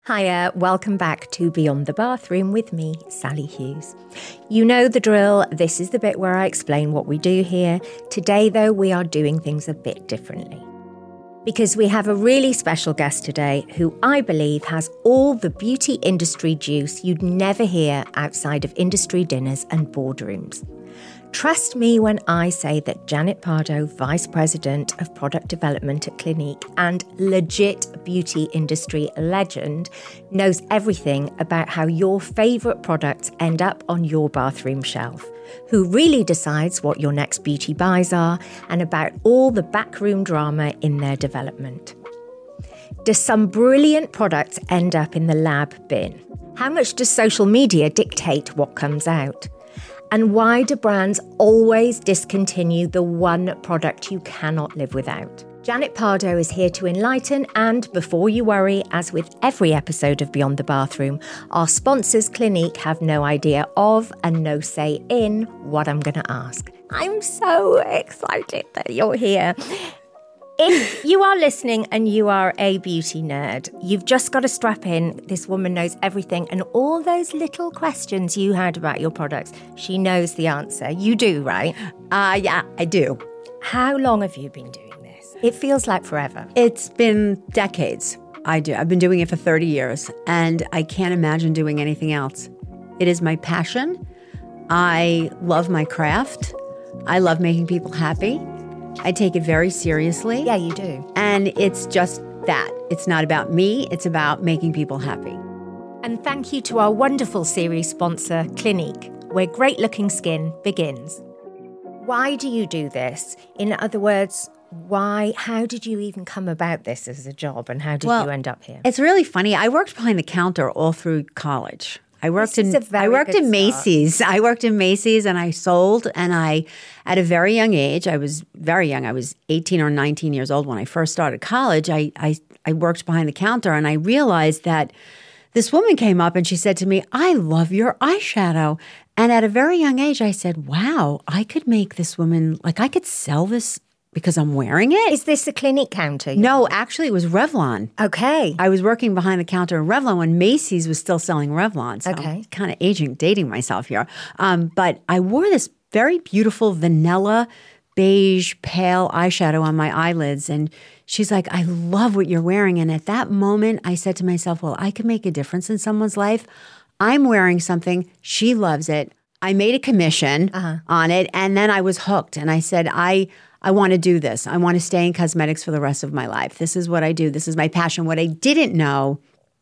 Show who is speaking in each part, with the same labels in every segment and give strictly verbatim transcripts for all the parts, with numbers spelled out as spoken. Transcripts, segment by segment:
Speaker 1: Hiya, welcome back to Beyond the Bathroom with me, Sally Hughes. You know the drill, this is the bit where I explain what we do here. Today, though, we are doing things a bit differently. Because we have a really special guest today who I believe has all the beauty industry juice you'd never hear outside of industry dinners and boardrooms. Trust me when I say that Janet Pardo, Vice President of Product Development at Clinique and legit beauty industry legend, knows everything about how your favourite products end up on your bathroom shelf, who really decides what your next beauty buys are, and about all the backroom drama in their development. Do some brilliant products end up in the lab bin? How much does social media dictate what comes out? And why do brands always discontinue the one product you cannot live without? Janet Pardo is here to enlighten, and before you worry, as with every episode of Beyond the Bathroom, our sponsors Clinique have no idea of and no say in what I'm going to ask. I'm so excited that you're here. If you are listening and you are a beauty nerd, you've just got to strap in. This woman knows everything, and all those little questions you had about your products, she knows the answer. You do, right?
Speaker 2: Uh, yeah, I do.
Speaker 1: How long have you been doing this? It feels like forever.
Speaker 2: It's been decades. I do. I've been doing it for thirty years, and I can't imagine doing anything else. It is my passion. I love my craft. I love making people happy. I take it very seriously.
Speaker 1: Yeah, you do.
Speaker 2: And it's just that. It's not about me. It's about making people happy.
Speaker 1: And thank you to our wonderful series sponsor, Clinique, where great-looking skin begins. Why do you do this? In other words, why? How did you even come about this as a job, and how did
Speaker 2: well,
Speaker 1: you end up here?
Speaker 2: It's really funny. I worked behind the counter all through college. I worked
Speaker 1: this
Speaker 2: in I worked in Macy's. I worked in Macy's and I sold, and I at a very young age, I was very young. I was eighteen or nineteen years old when I first started college. I I I worked behind the counter, and I realized that this woman came up and she said to me, "I love your eyeshadow." And at a very young age, I said, "Wow, I could make this woman, like I could sell this because I'm wearing it."
Speaker 1: Is this the Clinique counter?
Speaker 2: No, actually, it was Revlon.
Speaker 1: Okay.
Speaker 2: I was working behind the counter in Revlon when Macy's was still selling Revlon. So
Speaker 1: okay.
Speaker 2: I'm kind of aging, dating myself here. Um, but I wore this very beautiful vanilla beige pale eyeshadow on my eyelids. And she's like, "I love what you're wearing." And at that moment, I said to myself, well, I could make a difference in someone's life. I'm wearing something. She loves it. I made a commission uh-huh. on it. And then I was hooked. And I said, I... I want to do this. I want to stay in cosmetics for the rest of my life. This is what I do. This is my passion. What I didn't know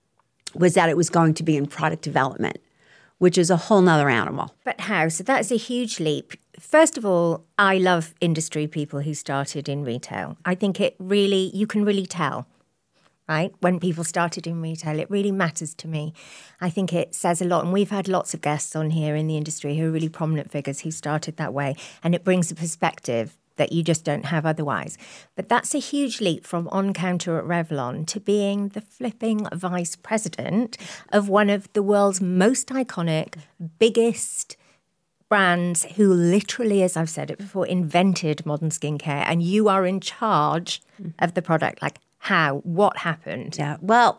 Speaker 2: was that it was going to be in product development, which is a whole nother animal.
Speaker 1: But how? So that's a huge leap. First of all, I love industry people who started in retail. I think it really, you can really tell, right? When people started in retail, it really matters to me. I think it says a lot. And we've had lots of guests on here in the industry who are really prominent figures who started that way. And it brings a perspective that you just don't have otherwise. But that's a huge leap from on-counter at Revlon to being the flipping vice president of one of the world's most iconic, biggest brands who literally, as I've said it before, invented modern skincare. And you are in charge of the product. Like, how? What happened?
Speaker 2: Yeah, well,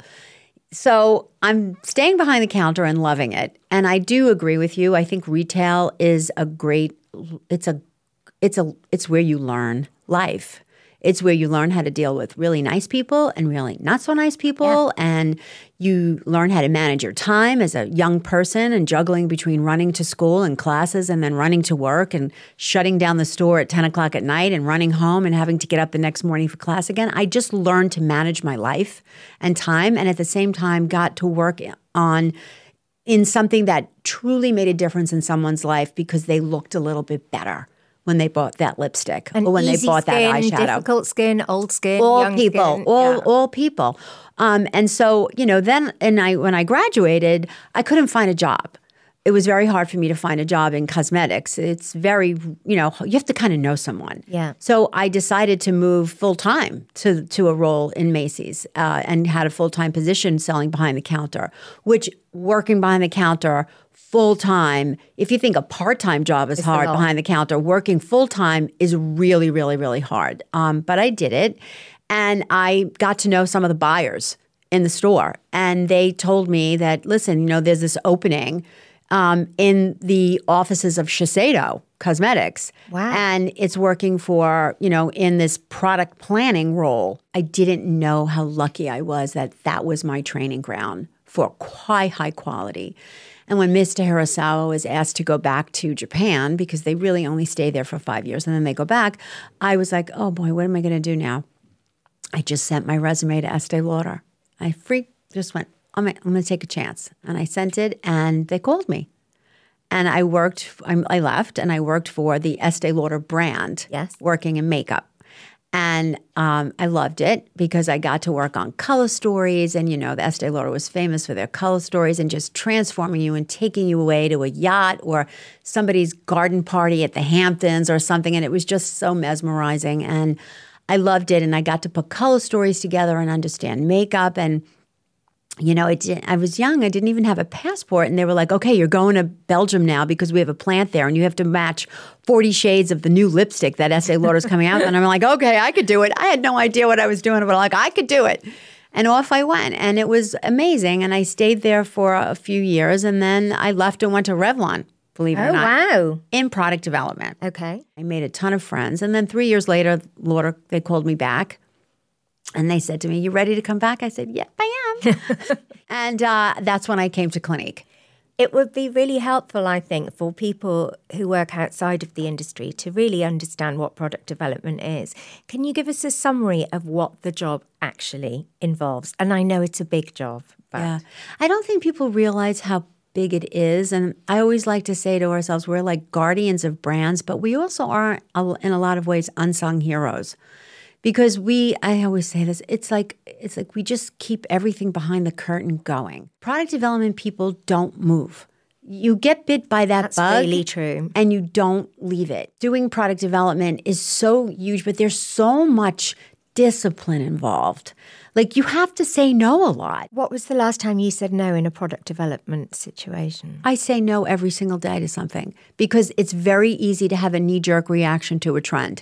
Speaker 2: so I'm staying behind the counter and loving it. And I do agree with you. I think retail is a great, it's a It's a it's where you learn life. It's where you learn how to deal with really nice people and really not so nice people. Yeah. And you learn how to manage your time as a young person and juggling between running to school and classes and then running to work and shutting down the store at ten o'clock at night and running home and having to get up the next morning for class again. I just learned to manage my life and time, and at the same time got to work on in something that truly made a difference in someone's life because they looked a little bit better when they bought that lipstick
Speaker 1: and
Speaker 2: or when they bought
Speaker 1: skin,
Speaker 2: that eyeshadow.
Speaker 1: Difficult skin, old skin,
Speaker 2: all
Speaker 1: young
Speaker 2: people,
Speaker 1: skin.
Speaker 2: all
Speaker 1: yeah.
Speaker 2: all people. Um, and so, you know, then and I when I graduated, I couldn't find a job. It was very hard for me to find a job in cosmetics. It's very, you know, you have to kind of know someone.
Speaker 1: Yeah.
Speaker 2: So I decided to move full time to to a role in Macy's uh, and had a full time position selling behind the counter, which working behind the counter full-time, if you think a part-time job is
Speaker 1: it's
Speaker 2: hard behind the counter, working full-time is really, really, really hard. Um, but I did it, and I got to know some of the buyers in the store. And they told me that, listen, you know, there's this opening um, in the offices of Shiseido Cosmetics.
Speaker 1: Wow.
Speaker 2: And it's working for, you know, in this product planning role. I didn't know how lucky I was that that was my training ground for quite high quality. And when Mister Hirasawa was asked to go back to Japan, because they really only stay there for five years and then they go back, I was like, oh boy, what am I going to do now? I just sent my resume to Estee Lauder. I freaked, just went, I'm, I'm going to take a chance. And I sent it and they called me. And I worked, I, I left and I worked for the Estee Lauder brand,
Speaker 1: yes,
Speaker 2: working in makeup. And um, I loved it because I got to work on color stories. And, you know, the Estee Lauder was famous for their color stories and just transforming you and taking you away to a yacht or somebody's garden party at the Hamptons or something. And it was just so mesmerizing. And I loved it. And I got to put color stories together and understand makeup. And, you know, it did, I was young. I didn't even have a passport. And they were like, okay, you're going to Belgium now because we have a plant there and you have to match forty shades of the new lipstick that Estee Lauder's coming out with. And I'm like, okay, I could do it. I had no idea what I was doing, but I'm like, I could do it. And off I went. And it was amazing. And I stayed there for a few years. And then I left and went to Revlon, believe it
Speaker 1: oh,
Speaker 2: or not.
Speaker 1: wow.
Speaker 2: In product development.
Speaker 1: Okay.
Speaker 2: I made a ton of friends. And then three years later, Lauder, they called me back. And they said to me, you ready to come back? I said, yep, I am. And uh, that's when I came to Clinique.
Speaker 1: It would be really helpful, I think, for people who work outside of the industry to really understand what product development is. Can you give us a summary of what the job actually involves? And I know it's a big job. But
Speaker 2: Yeah. I don't think people realize how big it is. And I always like to say to ourselves, we're like guardians of brands, but we also are, in a lot of ways, unsung heroes. Because we, I always say this, it's like it's like we just keep everything behind the curtain going. Product development people don't move. You get bit by that
Speaker 1: That's
Speaker 2: bug.
Speaker 1: really true.
Speaker 2: And you don't leave it. Doing product development is so huge, but there's so much discipline involved. Like you have to say no a lot.
Speaker 1: What was the last time you said no in a product development situation?
Speaker 2: I say no every single day to something because it's very easy to have a knee-jerk reaction to a trend.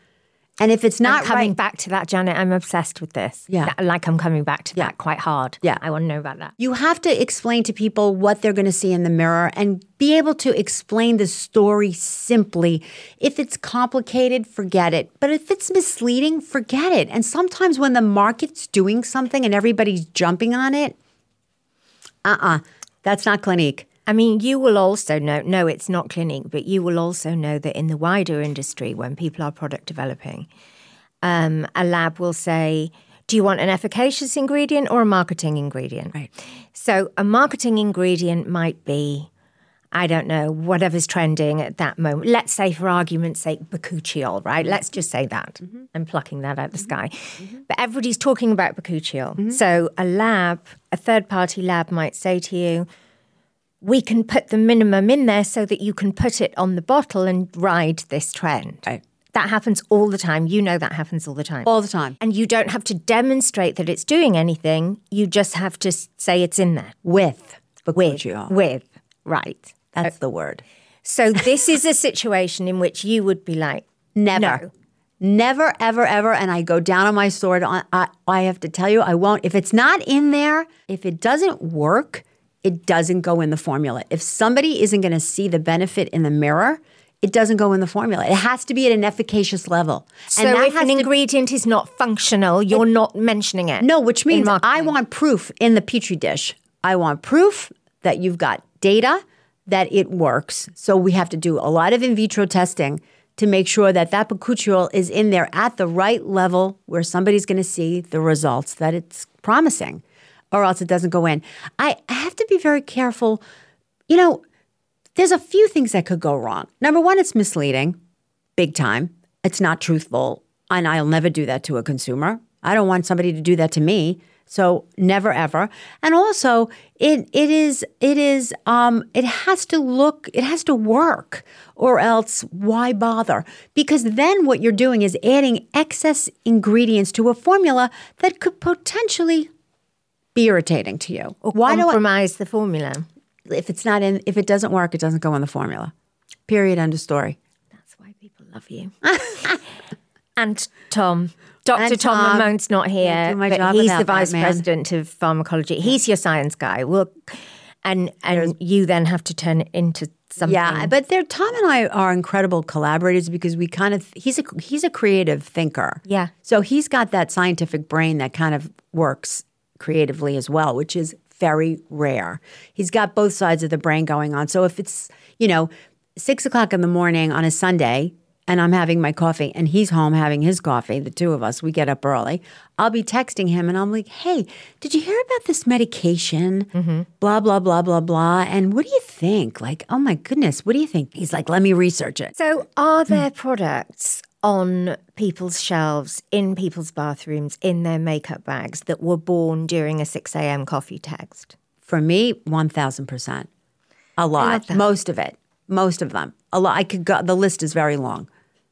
Speaker 2: And if it's not
Speaker 1: I'm coming
Speaker 2: right,
Speaker 1: back to that, Janet, I'm obsessed with this.
Speaker 2: Yeah.
Speaker 1: Like I'm coming back to
Speaker 2: Yeah.
Speaker 1: that quite hard.
Speaker 2: Yeah.
Speaker 1: I want to know about that.
Speaker 2: you have to explain to people what they're going to see in the mirror and be able to explain the story simply. If it's complicated, forget it. But if it's misleading, forget it. And sometimes when the market's doing something and everybody's jumping on it, uh-uh, that's not Clinique.
Speaker 1: I mean, you will also know, no, it's not Clinique, but you will also know that in the wider industry, when people are product developing, um, a lab will say, do you want an efficacious ingredient or a marketing ingredient?
Speaker 2: Right.
Speaker 1: So a marketing ingredient might be, I don't know, whatever's trending at that moment. Let's say, for argument's sake, bakuchiol, right? Let's just say that. Mm-hmm. I'm plucking that out of the sky. Mm-hmm. But everybody's talking about bakuchiol. Mm-hmm. So a lab, a third-party lab might say to you, we can put the minimum in there so that you can put it on the bottle and ride this trend.
Speaker 2: Right.
Speaker 1: That happens all the time. You know that happens all the time.
Speaker 2: All the time.
Speaker 1: And you don't have to demonstrate that it's doing anything. You just have to say it's in there.
Speaker 2: With
Speaker 1: With.
Speaker 2: bakuchiol.
Speaker 1: With. Right.
Speaker 2: That's the word.
Speaker 1: So this is a situation in which you would be like,
Speaker 2: Never.
Speaker 1: no.
Speaker 2: Never, ever, ever. And I go down on my sword. I, I, I have to tell you, I won't. If it's not in there, if it doesn't work, it doesn't go in the formula. If somebody isn't going to see the benefit in the mirror, it doesn't go in the formula. It has to be at an efficacious level.
Speaker 1: So
Speaker 2: and that
Speaker 1: if
Speaker 2: has
Speaker 1: an
Speaker 2: to,
Speaker 1: ingredient is not functional, you're not mentioning it.
Speaker 2: No, which means
Speaker 1: marketing.
Speaker 2: I want proof in the Petri dish. I want proof that you've got data that it works. So we have to do a lot of in vitro testing to make sure that that bakuchiol is in there at the right level where somebody's going to see the results that it's promising, or else it doesn't go in. I have to be very careful. You know, there's a few things that could go wrong. Number one, it's misleading, big time. It's not truthful, and I'll never do that to a consumer. I don't want somebody to do that to me. So never ever. And also it it is it is um it has to look, it has to work, or else why bother? Because then what you're doing is adding excess ingredients to a formula that could potentially be irritating to you.
Speaker 1: Or
Speaker 2: why do I,
Speaker 1: compromise the formula.
Speaker 2: if it's not in if it doesn't work, it doesn't go in the formula. Period, end of story.
Speaker 1: That's why people love you. And Tom, Doctor
Speaker 2: And
Speaker 1: Tom
Speaker 2: Tom.
Speaker 1: Ramone's not here,
Speaker 2: Can't do my
Speaker 1: but
Speaker 2: job
Speaker 1: he's
Speaker 2: without
Speaker 1: the
Speaker 2: that
Speaker 1: vice
Speaker 2: man.
Speaker 1: president of pharmacology. He's your science guy. Well, and and you then have to turn it into something.
Speaker 2: Yeah, but they're, Tom and I are incredible collaborators because we kind of he's a he's a creative thinker.
Speaker 1: Yeah.
Speaker 2: So he's got that scientific brain that kind of works creatively as well, which is very rare. He's got both sides of the brain going on. So if it's, you know, six o'clock in the morning on a Sunday and I'm having my coffee and he's home having his coffee, the two of us, we get up early, I'll be texting him and I'm like, hey, did you hear about this medication? Mm-hmm. Blah, blah, blah, blah, blah. And what do you think? Like, oh my goodness, what do you think? He's like, let me research it.
Speaker 1: So are there products on people's shelves, in people's bathrooms, in their makeup bags that were born during a six a.m. coffee text?
Speaker 2: For me, one thousand percent. A lot. Most of it. Most of them. A lot. I could go, the list is very long.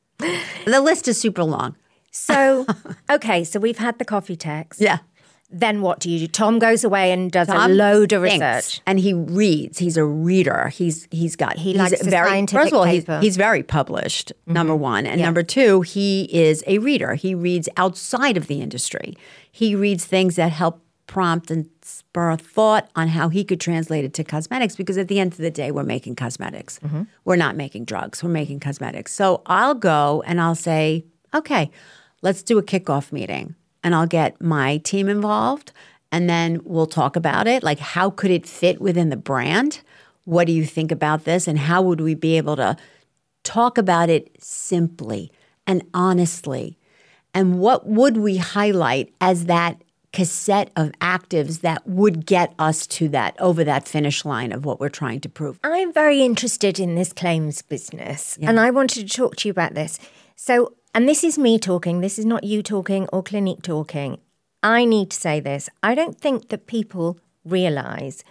Speaker 2: The list is super long.
Speaker 1: So, okay, so we've had the coffee text.
Speaker 2: Yeah.
Speaker 1: Then what do you do? Tom goes away and does
Speaker 2: Tom
Speaker 1: a load of
Speaker 2: thinks,
Speaker 1: research.
Speaker 2: and he reads. He's a reader. He's he's got
Speaker 1: He
Speaker 2: he's
Speaker 1: likes the
Speaker 2: very,
Speaker 1: scientific
Speaker 2: First of all,
Speaker 1: paper.
Speaker 2: he's, he's very published. Mm-hmm. Number one, and
Speaker 1: Yeah.
Speaker 2: number two, he is a reader. He reads outside of the industry. He reads things that help prompt and spur thought on how he could translate it to cosmetics. Because at the end of the day, we're making cosmetics. Mm-hmm. We're not making drugs. We're making cosmetics. So I'll go and I'll say, okay, let's do a kickoff meeting, and I'll get my team involved. And then we'll talk about it. Like, how could it fit within the brand? What do you think about this? And how would we be able to talk about it simply and honestly? And what would we highlight as that cassette of actives that would get us to that, over that finish line of what we're trying to prove?
Speaker 1: I'm very interested in this claims business,
Speaker 2: Yeah.
Speaker 1: and I wanted to talk to you about this. So, and this is me talking. This is not you talking or Clinique talking. I need to say this. I don't think that people realize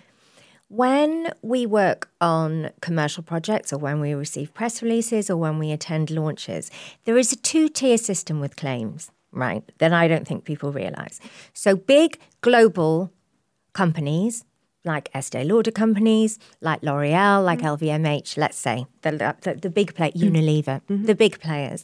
Speaker 1: when we work on commercial projects or when we receive press releases or when we attend launches, there is a two-tier system with claims, right, that I don't think people realize. So big global companies like Estee Lauder companies, like L'Oreal, like L V M H, let's say, the, the, the big play, Unilever, mm-hmm. the big players,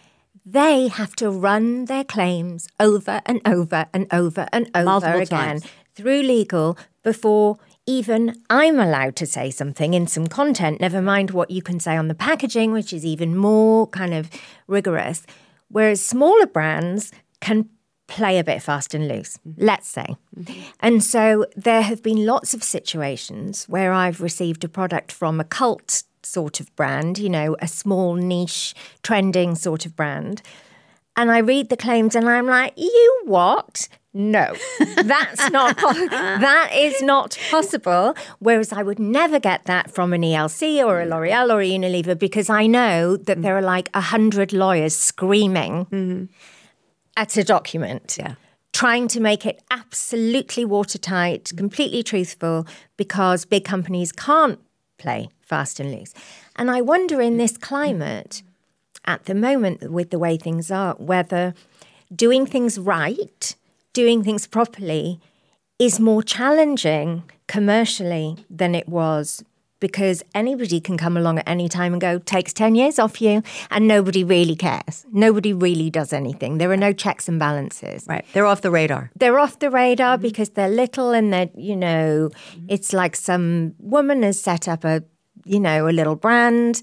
Speaker 1: they have to run their claims over and over and over and over
Speaker 2: Multiple
Speaker 1: again
Speaker 2: times.
Speaker 1: through legal before even I'm allowed to say something in some content, never mind what you can say on the packaging, which is even more kind of rigorous. Whereas smaller brands can play a bit fast and loose, mm-hmm. let's say. Mm-hmm. And so there have been lots of situations where I've received a product from a cult sort of brand, you know, a small niche trending sort of brand. And I read the claims and I'm like, you what? No, that's not, that is not possible. Whereas I would never get that from an E L C or a L'Oreal or a Unilever because I know that there are like a hundred lawyers screaming mm-hmm. at a document.
Speaker 2: Yeah.
Speaker 1: Trying to make it absolutely watertight, completely truthful, because big companies can't play fast and loose. And I wonder in this climate, at the moment, with the way things are, whether doing things right, doing things properly, is more challenging commercially than it was, because anybody can come along at any time and go, takes ten years off you, and nobody really cares. Nobody really does anything. There are no checks and balances.
Speaker 2: Right. They're off the radar.
Speaker 1: They're off the radar mm-hmm. because they're little and they're, you know, mm-hmm. it's like some woman has set up a, you know, a little brand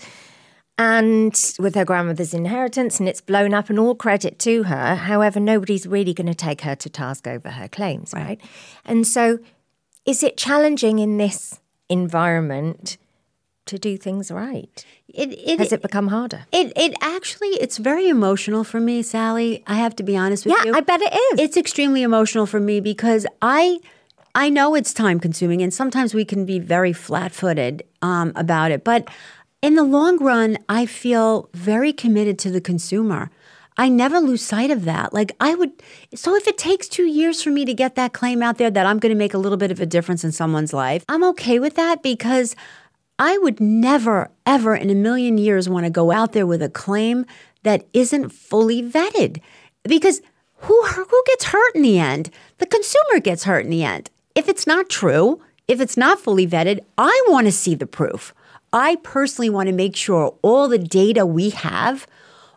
Speaker 1: and with her grandmother's inheritance, and it's blown up, and all credit to her. However, nobody's really going to take her to task over her claims, right? right? And so is it challenging in this environment to do things right?
Speaker 2: It, it,
Speaker 1: Has it become harder?
Speaker 2: It it actually, it's very emotional for me, Sally. I have to be honest with
Speaker 1: yeah,
Speaker 2: you.
Speaker 1: Yeah, I bet it is.
Speaker 2: It's extremely emotional for me because I I know it's time consuming, and sometimes we can be very flat-footed um, about it. But in the long run, I feel very committed to the consumer. I never lose sight of that. Like I would, so if it takes two years for me to get that claim out there that I'm going to make a little bit of a difference in someone's life, I'm okay with that because I would never, ever in a million years want to go out there with a claim that isn't fully vetted. Because who who gets hurt in the end? The consumer gets hurt in the end. If it's not true, if it's not fully vetted, I want to see the proof. I personally want to make sure all the data we have,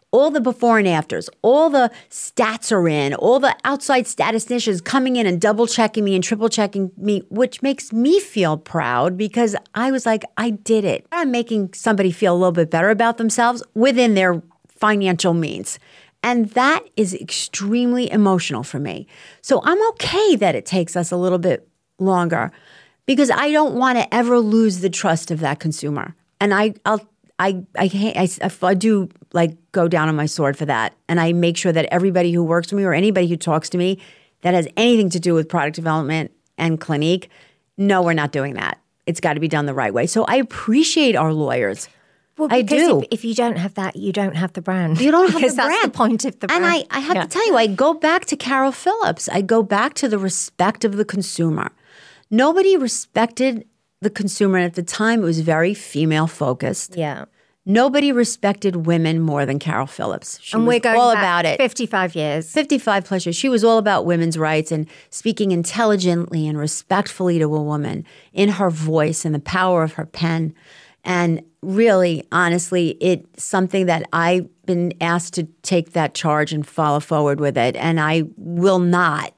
Speaker 2: all the before and afters, all the stats are in, all the outside statisticians coming in and double checking me and triple checking me, which makes me feel proud because I was like, I did it. I'm making somebody feel a little bit better about themselves within their financial means. And that is extremely emotional for me. So I'm okay that it takes us a little bit longer because I don't want to ever lose the trust of that consumer. And I, I'll, I, I, I, I do like go down on my sword for that. And I make sure that everybody who works with me or anybody who talks to me that has anything to do with product development and Clinique, no, we're not doing that. It's got to be done the right way. So I appreciate our lawyers.
Speaker 1: Well,
Speaker 2: I do.
Speaker 1: If, if you don't have that, you don't have the brand.
Speaker 2: You don't have
Speaker 1: because
Speaker 2: the brand.
Speaker 1: That's the point of the brand.
Speaker 2: And I, I have
Speaker 1: yeah.
Speaker 2: to tell you, I go back to Carol Phillips. I go back to the respect of the consumer. Nobody respected the consumer. And at the time, it was very female focused.
Speaker 1: Yeah.
Speaker 2: Nobody respected women more than Carol Phillips. She
Speaker 1: and
Speaker 2: was
Speaker 1: we're going
Speaker 2: all
Speaker 1: back
Speaker 2: about it.
Speaker 1: fifty-five years.
Speaker 2: fifty-five plus years. She was all about women's rights and speaking intelligently and respectfully to a woman in her voice and the power of her pen. And really, honestly, it's something that I've been asked to take that charge and follow forward with it. And I will not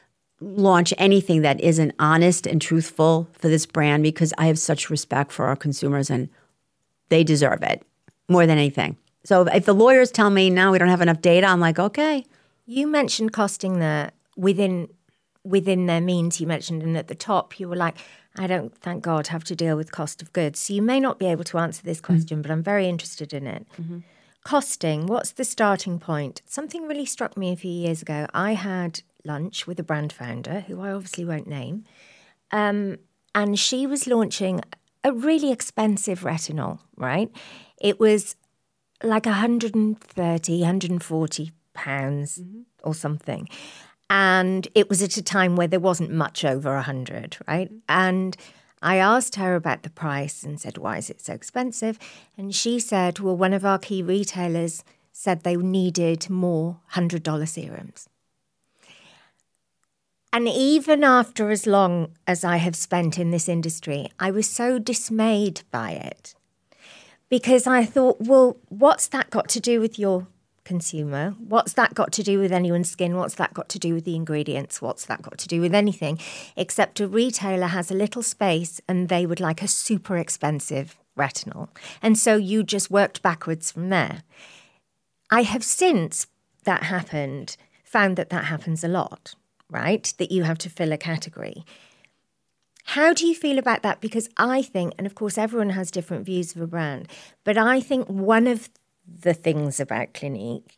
Speaker 2: launch anything that isn't honest and truthful for this brand because I have such respect for our consumers and they deserve it more than anything. So if the lawyers tell me, no, we don't have enough data, I'm like, okay.
Speaker 1: You mentioned costing there within within their means. You mentioned, and at the top, you were like, I don't, thank God, have to deal with cost of goods. So you may not be able to answer this question, mm-hmm. but I'm very interested in it. Mm-hmm. Costing, what's the starting point? Something really struck me a few years ago. I had lunch with a brand founder, who I obviously won't name, um, and she was launching a really expensive retinol, right? It was like one hundred thirty, one hundred forty pounds mm-hmm. or something. And it was at a time where there wasn't much over one hundred, right? Mm-hmm. And I asked her about the price and said, why is it so expensive? And she said, well, one of our key retailers said they needed more one hundred dollars serums. And even after as long as I have spent in this industry, I was so dismayed by it because I thought, well, what's that got to do with your consumer? What's that got to do with anyone's skin? What's that got to do with the ingredients? What's that got to do with anything? Except a retailer has a little space and they would like a super expensive retinol. And so you just worked backwards from there. I have since that happened, found that that happens a lot, right? That you have to fill a category. How do you feel about that? Because I think, and of course everyone has different views of a brand, but I think one of the things about Clinique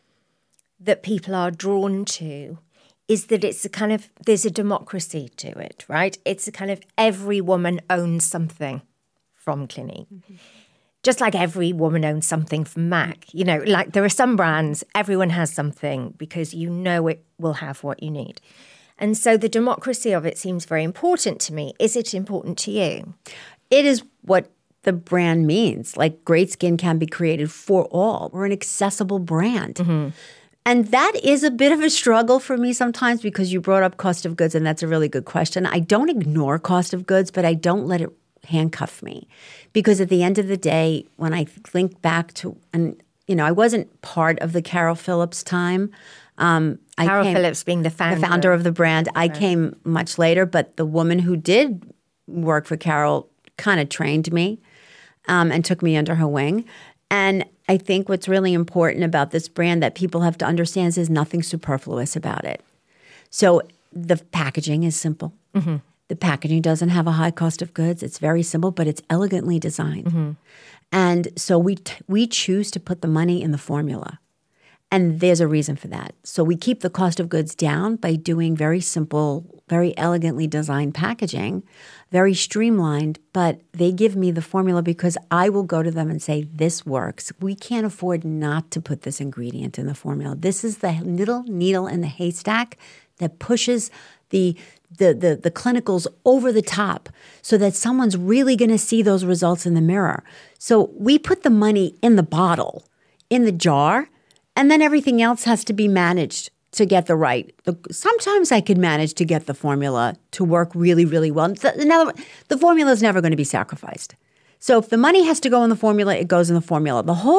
Speaker 1: that people are drawn to is that it's a kind of, there's a democracy to it, right? It's a kind of every woman owns something from Clinique. Mm-hmm. Just like every woman owns something from MAC. You know, like there are some brands, everyone has something because you know it will have what you need. And so the democracy of it seems very important to me. Is it important to you?
Speaker 2: It is what the brand means. Like great skin can be created for all. We're an accessible brand. Mm-hmm. And that is a bit of a struggle for me sometimes because you brought up cost of goods, and that's a really good question. I don't ignore cost of goods, but I don't let it handcuff me. Because at the end of the day, when I think back to, and you know, I wasn't part of the Carol Phillips time. Um,
Speaker 1: Carol
Speaker 2: I came,
Speaker 1: Phillips being the founder.
Speaker 2: The founder of the brand. I came much later, but the woman who did work for Carol kind of trained me um, and took me under her wing. And I think what's really important about this brand that people have to understand is there's nothing superfluous about it. So the packaging is simple. Mm-hmm. The packaging doesn't have a high cost of goods. It's very simple, but it's elegantly designed. Mm-hmm. And so we t- we choose to put the money in the formula. And there's a reason for that. So we keep the cost of goods down by doing very simple, very elegantly designed packaging, very streamlined, but they give me the formula because I will go to them and say, this works. We can't afford not to put this ingredient in the formula. This is the little needle in the haystack that pushes the the the, the clinicals over the top so that someone's really going to see those results in the mirror. So we put the money in the bottle, in the jar, and then everything else has to be managed to get the right. Sometimes I could manage to get the formula to work really, really well. Now, the formula is never going to be sacrificed. So if the money has to go in the formula, it goes in the formula. The whole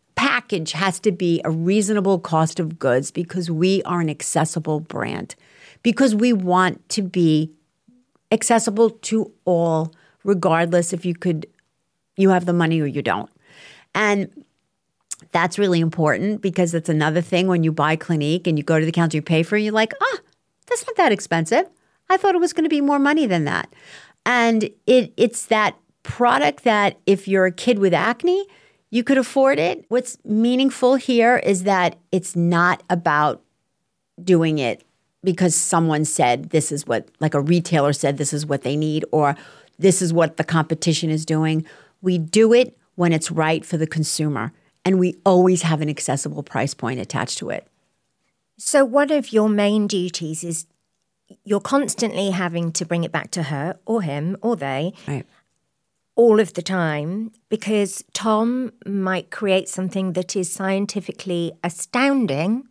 Speaker 2: package has to be a reasonable cost of goods because we are an accessible brand, because we want to be accessible to all, regardless if you could, you have the money or you don't. And that's really important because it's another thing when you buy Clinique and you go to the counter, you pay for it, you're like, ah, that's not that expensive. I thought it was going to be more money than that. And it it's that product that if you're a kid with acne, you could afford it. What's meaningful here is that it's not about doing it because someone said this is what, like a retailer said this is what they need or this is what the competition is doing. We do it when it's right for the consumer, and we always have an accessible price point attached to it.
Speaker 1: So one of your main duties is you're constantly having to bring it back to her or him or they.
Speaker 2: Right.
Speaker 1: All of the time, because Tom might create something that is scientifically astounding,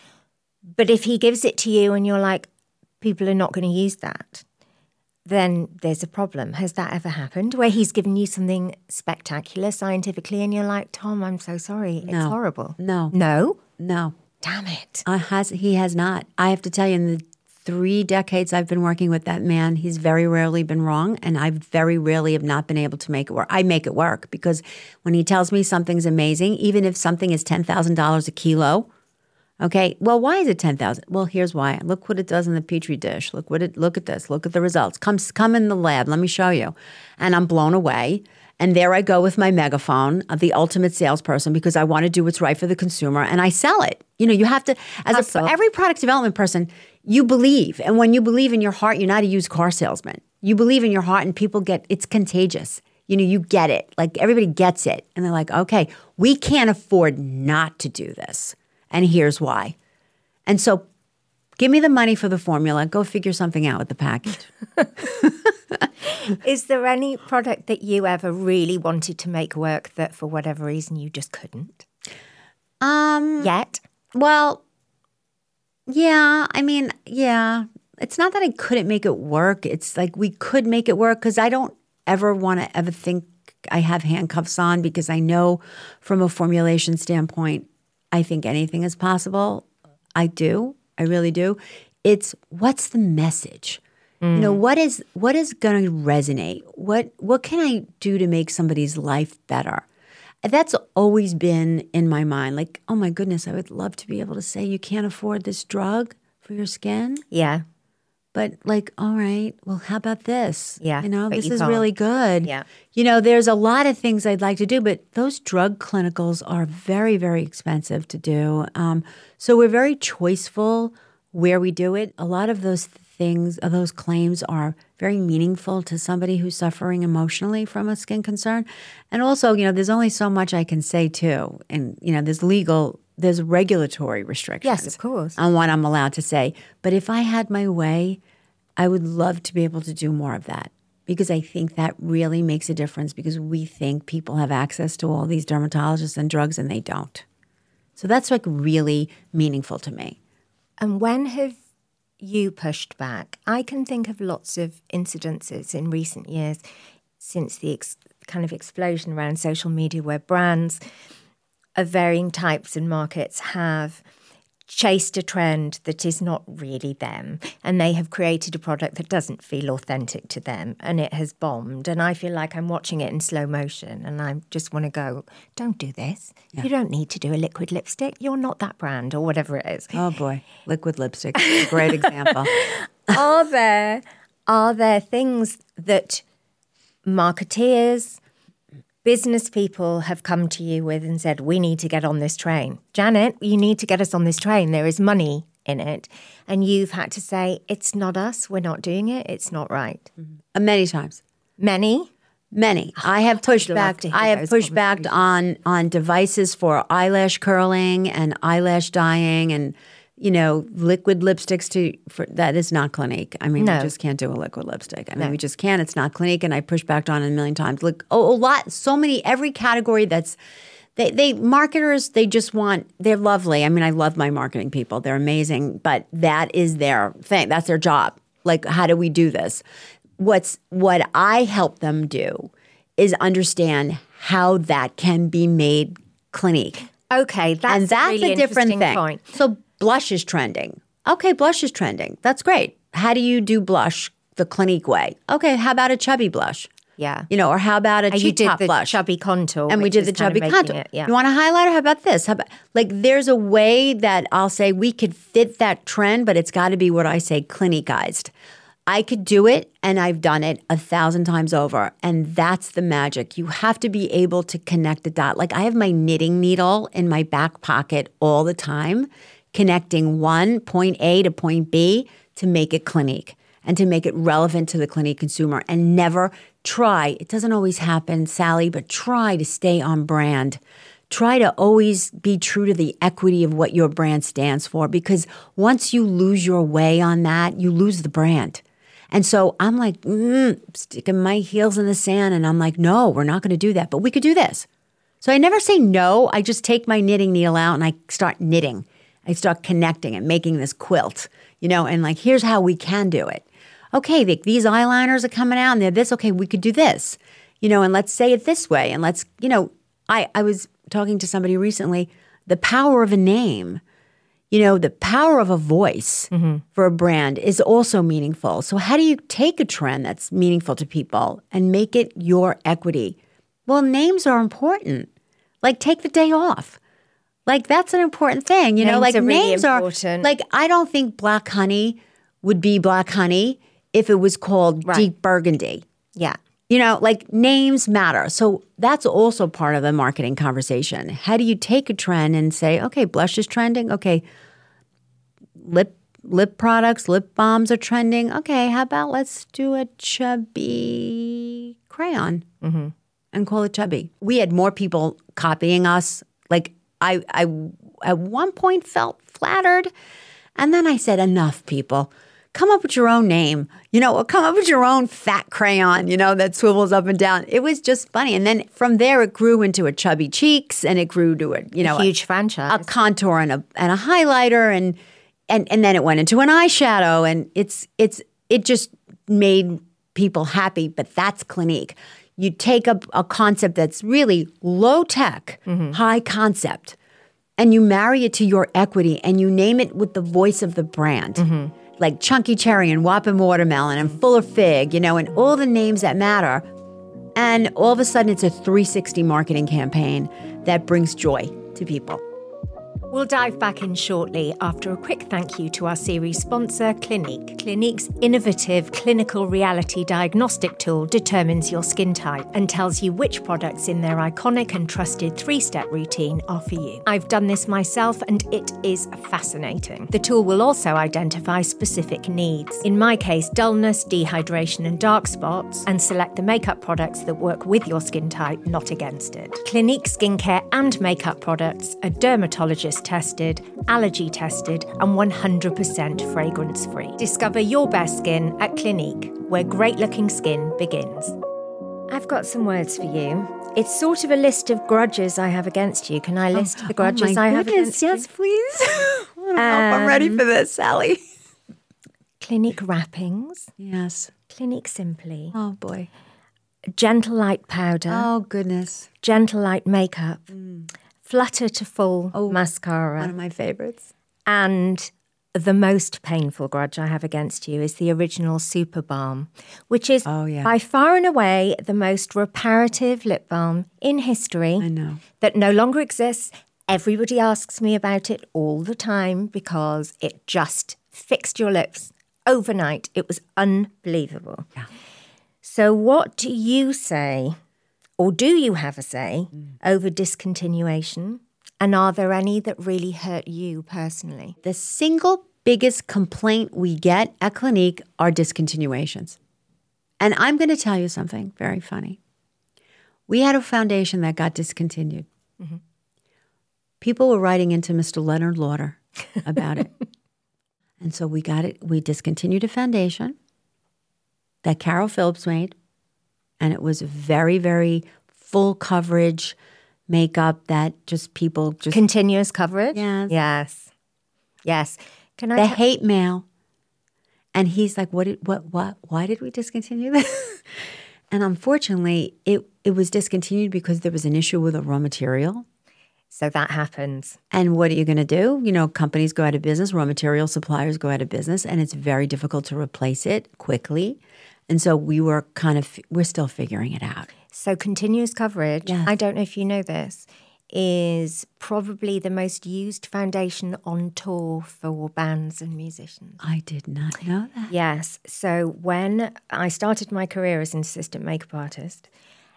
Speaker 1: but if he gives it to you and you're like, people are not going to use that, then there's a problem. Has that ever happened where he's given you something spectacular scientifically and you're like, Tom, I'm so sorry, it's
Speaker 2: No.
Speaker 1: horrible?
Speaker 2: No.
Speaker 1: No?
Speaker 2: No.
Speaker 1: Damn it.
Speaker 2: Uh, has he has not. I have to tell you, in the three decades I've been working with that man, he's very rarely been wrong, and I very rarely have not been able to make it work. I make it work because when he tells me something's amazing, even if something is ten thousand dollars a kilo, okay, well, why is it ten thousand dollars? Well, here's why. Look what it does in the Petri dish. Look what it. Look at this. Look at the results. Come, come in the lab. Let me show you. And I'm blown away. And there I go with my megaphone, uh, the ultimate salesperson, because I want to do what's right for the consumer, and I sell it. You know, you have to, as
Speaker 1: Hustle.
Speaker 2: a, every product development person, you believe. And when you believe in your heart, you're not a used car salesman. You believe in your heart, and people get, it's contagious. You know, you get it. Like, everybody gets it. And they're like, okay, we can't afford not to do this. And here's why. And so give me the money for the formula. Go figure something out with the package.
Speaker 1: Is there any product that you ever really wanted to make work that for whatever reason you just couldn't?
Speaker 2: Um,
Speaker 1: Yet?
Speaker 2: Well, yeah. I mean, yeah. It's not that I couldn't make it work. It's like we could make it work because I don't ever want to ever think I have handcuffs on because I know from a formulation standpoint, I think anything is possible. I do. I really do. It's what's the message? Mm. You know, what is what is going to resonate? What what can I do to make somebody's life better? That's always been in my mind. Like, oh my goodness, I would love to be able to say you can't afford this drug for your skin.
Speaker 1: Yeah.
Speaker 2: But like, all right, well, how about this?
Speaker 1: Yeah,
Speaker 2: You know,
Speaker 1: but
Speaker 2: this
Speaker 1: you
Speaker 2: is
Speaker 1: can't.
Speaker 2: really good.
Speaker 1: Yeah.
Speaker 2: You know, there's a lot of things I'd like to do, but those drug clinicals are very, very expensive to do. Um, so we're very choiceful where we do it. A lot of those things, uh, those claims are very meaningful to somebody who's suffering emotionally from a skin concern. And also, you know, there's only so much I can say too. And, you know, there's legal, there's regulatory restrictions.
Speaker 1: Yes, of course.
Speaker 2: On what I'm allowed to say. But if I had my way, I would love to be able to do more of that because I think that really makes a difference because we think people have access to all these dermatologists and drugs and they don't. So that's like really meaningful to me.
Speaker 1: And when have you pushed back? I can think of lots of incidences in recent years since the ex- kind of explosion around social media where brands of varying types and markets have chased a trend that is not really them, and they have created a product that doesn't feel authentic to them, and it has bombed. And I feel like I'm watching it in slow motion, and I just want to go, don't do this. Yeah. You don't need to do a liquid lipstick. You're not that brand, or whatever it is.
Speaker 2: Oh boy, liquid lipstick, a great example.
Speaker 1: Are there are there things that marketeers, business people have come to you with and said, we need to get on this train. Janet, you need to get us on this train. There is money in it. And you've had to say, it's not us. We're not doing it. It's not right.
Speaker 2: Mm-hmm. Many times.
Speaker 1: Many?
Speaker 2: Many. I have pushed back. I have pushed back on, on devices for eyelash curling and eyelash dyeing and, you know, liquid lipsticks to, for, that is not Clinique. I mean,
Speaker 1: No.
Speaker 2: we just can't do a liquid lipstick. I mean,
Speaker 1: No.
Speaker 2: we just can't. It's not Clinique. And I pushed back on it a million times. Like, oh, a lot, so many, every category that's, they, they, marketers, they just want, they're lovely. I mean, I love my marketing people. They're amazing. But that is their thing. That's their job. Like, how do we do this? What's, what I help them do is understand how that can be made Clinique.
Speaker 1: Okay, that's,
Speaker 2: and that's
Speaker 1: a, really
Speaker 2: a different
Speaker 1: interesting
Speaker 2: thing.
Speaker 1: point.
Speaker 2: So blush is trending. Okay, blush is trending. That's great. How do you do blush the Clinique way? Okay, how about a chubby blush?
Speaker 1: Yeah.
Speaker 2: You know, or how about a
Speaker 1: And
Speaker 2: cheek
Speaker 1: you did
Speaker 2: top
Speaker 1: the
Speaker 2: blush?
Speaker 1: chubby contour.
Speaker 2: And we
Speaker 1: which
Speaker 2: did
Speaker 1: is
Speaker 2: the
Speaker 1: kind
Speaker 2: chubby
Speaker 1: of making
Speaker 2: contour.
Speaker 1: It, yeah.
Speaker 2: You want a highlighter? How about this? How about, like, there's a way that I'll say we could fit that trend, but it's got to be what I say, Cliniqueized. I could do it, and I've done it a thousand times over, and that's the magic. You have to be able to connect the dot. Like, I have my knitting needle in my back pocket all the time, connecting one point A to point B to make it Clinique and to make it relevant to the Clinique consumer, and never try. It doesn't always happen, Sally, but try to stay on brand. Try to always be true to the equity of what your brand stands for, because once you lose your way on that, you lose the brand. And so I'm like, mm, sticking my heels in the sand, and I'm like, no, we're not going to do that, but we could do this. So I never say no. I just take my knitting needle out and I start knitting. I start connecting and making this quilt, you know, and like, here's how we can do it. Okay, the, these eyeliners are coming out and they're this. Okay, we could do this, you know, and let's say it this way. And let's, you know, I, I was talking to somebody recently, the power of a name, you know, the power of a voice mm-hmm. for a brand is also meaningful. So how do you take a trend that's meaningful to people and make it your equity? Well, names are important. Like, take the day off. Like, that's an important thing, you
Speaker 1: names
Speaker 2: know, like
Speaker 1: are really
Speaker 2: names
Speaker 1: important.
Speaker 2: are, like, I don't think Black Honey would be Black Honey if it was called right. Deep Burgundy.
Speaker 1: Yeah.
Speaker 2: You know, like, names matter. So that's also part of the marketing conversation. How do you take a trend and say, okay, blush is trending. Okay, lip lip products, lip balms are trending. Okay, how about let's do a chubby crayon mm-hmm. and call it chubby. We had more people copying us. Like, I, I at one point felt flattered. And then I said, enough, people. Come up with your own name, you know, or come up with your own fat crayon, you know, that swivels up and down. It was just funny. And then from there, it grew into a chubby cheeks, and it grew to a, you know,
Speaker 1: a huge
Speaker 2: a,
Speaker 1: franchise,
Speaker 2: a contour and a and a highlighter, and and and then it went into an eyeshadow, and it's it's it just made people happy. But that's Clinique. You take a, a concept that's really low tech, mm-hmm. high concept, and you marry it to your equity, and you name it with the voice of the brand. Mm-hmm. Like Chunky Cherry and Whoppin' Watermelon and Fuller Fig, you know, and all the names that matter. And all of a sudden, it's a three sixty marketing campaign that brings joy to people.
Speaker 1: We'll dive back in shortly after a quick thank you to our series sponsor, Clinique. Clinique's innovative clinical reality diagnostic tool determines your skin type and tells you which products in their iconic and trusted three-step routine are for you. I've done this myself and it is fascinating. The tool will also identify specific needs. In my case, dullness, dehydration and dark spots, and select the makeup products that work with your skin type, not against it. Clinique skincare and makeup products are dermatologist tested, allergy tested, and one hundred percent fragrance free. Discover your best skin at Clinique, where great looking skin begins. I've got some words for you. It's sort of a list of grudges I have against you. Can I list oh, the grudges
Speaker 2: oh
Speaker 1: I have against
Speaker 2: yes,
Speaker 1: you?
Speaker 2: Please. I don't know um, if I'm ready for this, Sally.
Speaker 1: Clinique wrappings.
Speaker 2: Yes.
Speaker 1: Clinique Simply.
Speaker 2: Oh, boy.
Speaker 1: Gentle light powder.
Speaker 2: Oh, goodness.
Speaker 1: Gentle light makeup. Mm. Flutter to Full oh, mascara.
Speaker 2: One of my favorites.
Speaker 1: And the most painful grudge I have against you is the original Super Balm, which is
Speaker 2: oh, yeah.
Speaker 1: by far and away the most reparative lip balm in history.
Speaker 2: I know.
Speaker 1: That no longer exists. Everybody asks me about it all the time because it just fixed your lips overnight. It was unbelievable.
Speaker 2: Yeah.
Speaker 1: So what do you say, or do you have a say, mm. over discontinuation? And are there any that really hurt you personally?
Speaker 2: The single biggest complaint we get at Clinique are discontinuations. And I'm going to tell you something very funny. We had a foundation that got discontinued. Mm-hmm. People were writing into Mister Leonard Lauder about it. And so we got it. We discontinued a foundation that Carol Phillips made. And it was very, very full coverage makeup that just people just...
Speaker 1: Continuous coverage?
Speaker 2: Yes.
Speaker 1: Yes. Yes. Can I
Speaker 2: the
Speaker 1: t-
Speaker 2: hate mail. And he's like, what did, what, what, why did we discontinue this? And unfortunately, it, it was discontinued because there was an issue with a raw material.
Speaker 1: So that happens.
Speaker 2: And what are you going to do? You know, companies go out of business, raw material suppliers go out of business, and it's very difficult to replace it quickly. And so we were kind of, we're still figuring it out.
Speaker 1: So continuous coverage,
Speaker 2: Yes.
Speaker 1: I don't know if you know this, is probably the most used foundation on tour for bands and musicians.
Speaker 2: I did not know that.
Speaker 1: Yes. So when I started my career as an assistant makeup artist,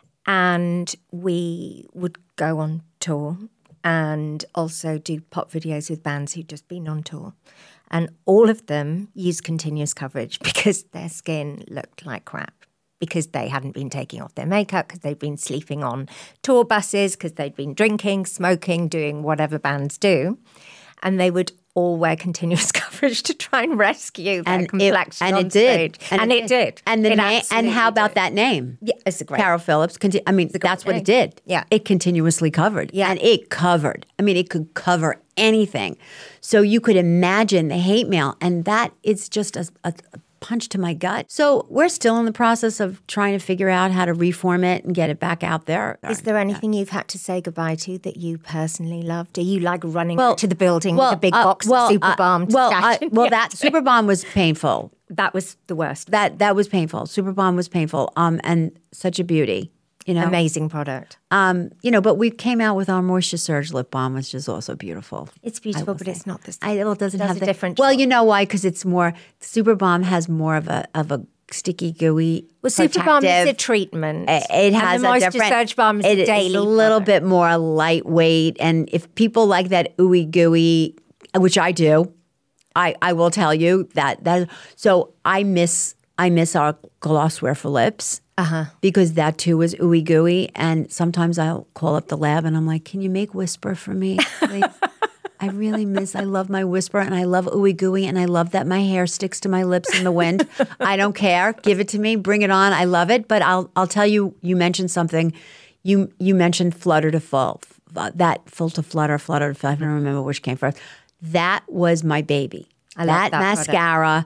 Speaker 1: and we would go on tour and also do pop videos with bands who'd just been on tour. And all of them used continuous coverage because their skin looked like crap, because they hadn't been taking off their makeup, because they'd been sleeping on tour buses, because they'd been drinking, smoking, doing whatever bands do. And they would all wear continuous coverage to try and rescue their
Speaker 2: And it-
Speaker 1: complexion
Speaker 2: and
Speaker 1: on
Speaker 2: it did.
Speaker 1: stage.
Speaker 2: And
Speaker 1: And,
Speaker 2: it
Speaker 1: it
Speaker 2: did.
Speaker 1: did.
Speaker 2: And the
Speaker 1: It
Speaker 2: name, and
Speaker 1: absolutely
Speaker 2: how about
Speaker 1: did.
Speaker 2: that name?
Speaker 1: Yeah, it's a great.
Speaker 2: Carol Phillips. Conti- I mean, that's what it
Speaker 1: name.
Speaker 2: did.
Speaker 1: Yeah.
Speaker 2: It continuously covered.
Speaker 1: Yeah.
Speaker 2: And it covered. I mean, it could cover anything. So you could imagine the hate mail. And that is just a, a, a punch to my gut. So we're still in the process of trying to figure out how to reform it and get it back out there.
Speaker 1: Is there anything you've had to say goodbye to that you personally loved? Are you like running
Speaker 2: Well,
Speaker 1: to the building
Speaker 2: well,
Speaker 1: with a big
Speaker 2: uh,
Speaker 1: box
Speaker 2: well,
Speaker 1: of Super
Speaker 2: uh,
Speaker 1: Balm? to
Speaker 2: well,
Speaker 1: stash
Speaker 2: uh,
Speaker 1: in?
Speaker 2: well,
Speaker 1: Yeah.
Speaker 2: that Super Balm was painful.
Speaker 1: That was the worst.
Speaker 2: That that was painful. Super Balm was painful. Um, and such a beauty. You know,
Speaker 1: Amazing product.
Speaker 2: Um, you know, but we came out with our Moisture Surge lip balm, which is also beautiful.
Speaker 1: It's beautiful, but it's not the same.
Speaker 2: I, well, it doesn't
Speaker 1: Does
Speaker 2: have
Speaker 1: a
Speaker 2: the
Speaker 1: different
Speaker 2: Well,
Speaker 1: job.
Speaker 2: you know why? Because it's more Super Balm has more of a of a sticky, gooey.
Speaker 1: Well, Super Balm is a
Speaker 2: protective-
Speaker 1: treatment.
Speaker 2: It, it has
Speaker 1: and the
Speaker 2: a
Speaker 1: Moisture
Speaker 2: different.
Speaker 1: Surge Balm is
Speaker 2: it
Speaker 1: a daily
Speaker 2: is a little
Speaker 1: product.
Speaker 2: bit more lightweight, and if people like that ooey gooey, which I do, I I will tell you that that. So I miss I miss our glossware for lips.
Speaker 1: Uh-huh.
Speaker 2: Because that too is ooey gooey. And sometimes I'll call up the lab and I'm like, can you make Whisper for me, please? I really miss, I love my Whisper and I love ooey gooey and I love that my hair sticks to my lips in the wind. I don't care. Give it to me. Bring it on. I love it. But I'll I'll tell you, you mentioned something. You you mentioned Flutter to Full. That Full to Flutter, Flutter to Full. I don't remember which came first. That was my baby.
Speaker 1: I love
Speaker 2: that,
Speaker 1: that
Speaker 2: mascara.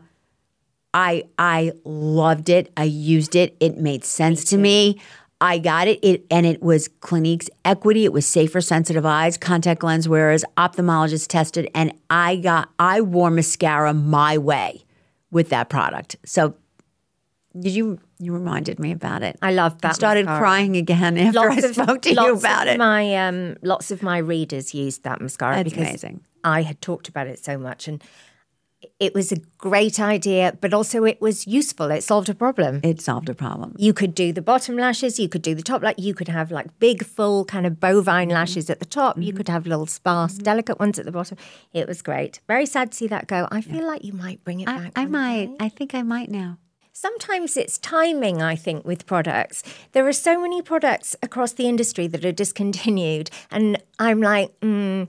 Speaker 2: I I loved it. I used it. It made sense to me. I got it. It and it was Clinique's Equity. It was safe for sensitive eyes, contact lens wearers, ophthalmologist tested, and I got I wore mascara my way with that product. So did you you reminded me about it.
Speaker 1: I love that.
Speaker 2: I started
Speaker 1: mascara.
Speaker 2: crying again after
Speaker 1: Lots
Speaker 2: I
Speaker 1: of-
Speaker 2: spoke to you
Speaker 1: lots
Speaker 2: about
Speaker 1: of
Speaker 2: it.
Speaker 1: My um, lots of my readers used that mascara
Speaker 2: That's
Speaker 1: because
Speaker 2: amazing.
Speaker 1: I had talked about it so much, and it was a great idea, but also it was useful. It solved a problem.
Speaker 2: It solved a problem.
Speaker 1: You could do the bottom lashes, you could do the top, like you could have like big, full kind of bovine
Speaker 2: Mm-hmm.
Speaker 1: lashes at the top. You could have little sparse, delicate ones at the bottom. It was great. Very sad to see that go. I feel like you might bring it
Speaker 2: I,
Speaker 1: back.
Speaker 2: I
Speaker 1: one
Speaker 2: might.
Speaker 1: day.
Speaker 2: I think I might now.
Speaker 1: Sometimes it's timing, I think, with products. There are so many products across the industry that are discontinued. And I'm like, mm,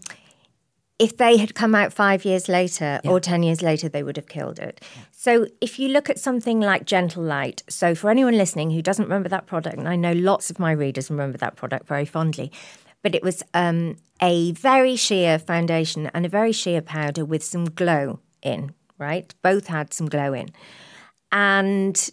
Speaker 1: if they had come out five years later or ten years later, they would have killed it. So if you look at something like Gentle Light, so for anyone listening who doesn't remember that product, and I know lots of my readers remember that product very fondly, but it was um, a very sheer foundation and a very sheer powder with some glow in, right? Both had some glow in. And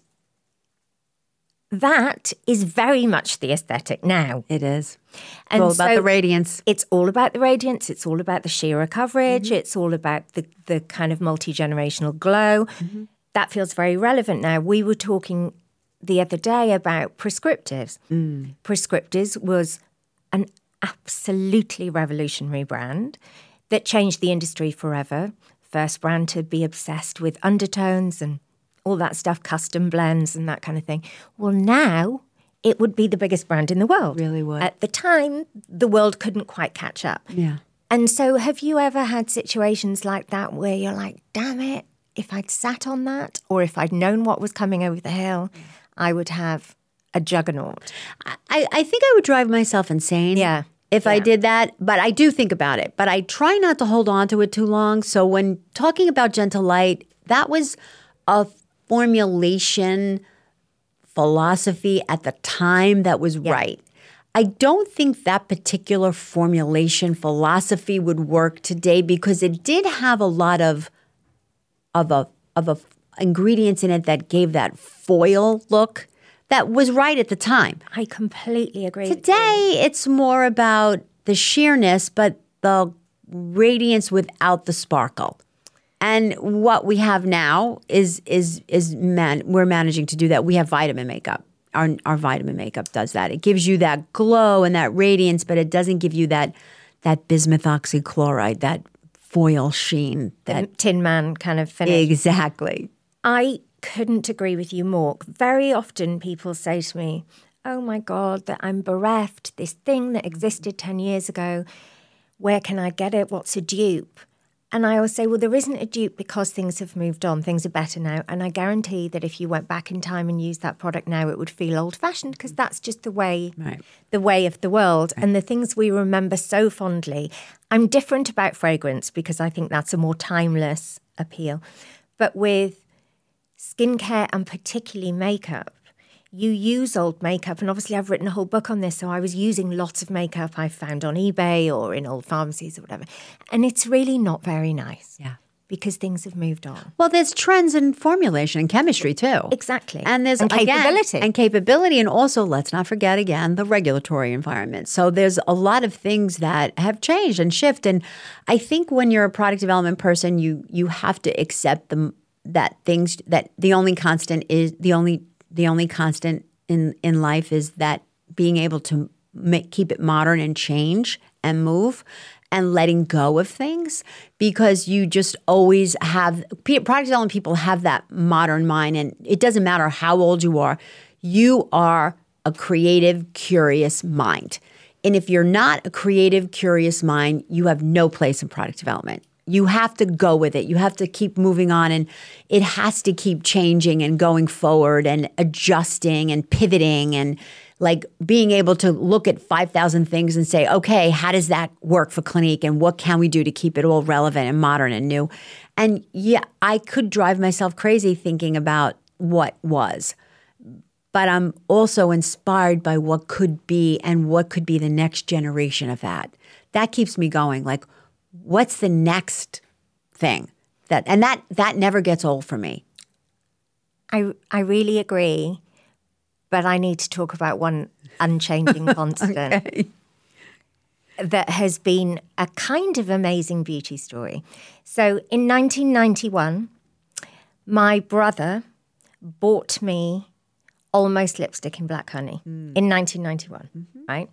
Speaker 1: that is very much the aesthetic now.
Speaker 2: It is.
Speaker 1: And
Speaker 2: all about
Speaker 1: so
Speaker 2: the radiance.
Speaker 1: It's all about the radiance. It's all about the sheerer coverage. It's all about the, the kind of multi-generational glow. That feels very relevant now. We were talking the other day about prescriptives. Prescriptives was an absolutely revolutionary brand that changed the industry forever. First brand to be obsessed with undertones and all that stuff, custom blends and that kind of thing. Well, now it would be the biggest brand in the world.
Speaker 2: Really would.
Speaker 1: At the time, the world couldn't quite catch up.
Speaker 2: Yeah.
Speaker 1: And so have you ever had situations like that where you're like, damn it, if I'd sat on that or if I'd known what was coming over the hill, I would have a juggernaut.
Speaker 2: I, I think I would drive myself insane.
Speaker 1: Yeah.
Speaker 2: If I
Speaker 1: Yeah.
Speaker 2: did that, but I do think about it. But I try not to hold on to it too long. So when talking about Gentle Light, that was a formulation philosophy at the time that was right. I don't think that particular formulation philosophy would work today because it did have a lot of of a of a ingredients in it that gave that foil look that was right at the time.
Speaker 1: I completely agree. with you.
Speaker 2: Today, it's more about the sheerness, but the radiance without the sparkle. And what we have now is is is man we're managing to do that. We have vitamin makeup. Our our vitamin makeup does that. It gives you that glow and that radiance, but it doesn't give you that that bismuth oxychloride, that foil sheen. That
Speaker 1: the Tin Man kind of finish.
Speaker 2: Exactly.
Speaker 1: I couldn't agree with you more. Very often people say to me, oh my God, that I'm bereft, this thing that existed ten years ago, where can I get it? What's a dupe? And I always say, well, there isn't a dupe because things have moved on. Things are better now. And I guarantee that if you went back in time and used that product now, it would feel old-fashioned because that's just the way,
Speaker 2: right.
Speaker 1: the way of the world.
Speaker 2: Right.
Speaker 1: And the things we remember so fondly. I'm different about fragrance because I think that's a more timeless appeal. But with skincare and particularly makeup, you use old makeup, and obviously I've written a whole book on this, so I was using lots of makeup I found on eBay or in old pharmacies or whatever, and it's really not very nice.
Speaker 2: Yeah.
Speaker 1: Because things have moved on.
Speaker 2: Well, there's trends in formulation and chemistry too.
Speaker 1: Exactly.
Speaker 2: And there's
Speaker 1: and capability.
Speaker 2: Again, and capability, and also, let's not forget again, the regulatory environment. So there's a lot of things that have changed and shift. And I think when you're a product development person, you you have to accept the, that things, that the only constant is, the only The only constant in, in life is that being able to make, keep it modern and change and move and letting go of things, because you just always have – product development people have that modern mind, and it doesn't matter how old you are. You are a creative, curious mind. And if you're not a creative, curious mind, you have no place in product development. You have to go with it. You have to keep moving on, and it has to keep changing and going forward and adjusting and pivoting and like being able to look at five thousand things and say, okay, how does that work for Clinique, and what can we do to keep it all relevant and modern and new? And yeah, I could drive myself crazy thinking about what was, but I'm also inspired by what could be and what could be the next generation of that. That keeps me going. Like, what's the next thing? That and that that never gets old for me.
Speaker 1: I I really agree, but I need to talk about one unchanging constant
Speaker 2: Okay.
Speaker 1: that has been a kind of amazing beauty story. So in nineteen ninety-one, my brother bought me Almost Lipstick in Black Honey mm. in nineteen ninety-one, mm-hmm. right?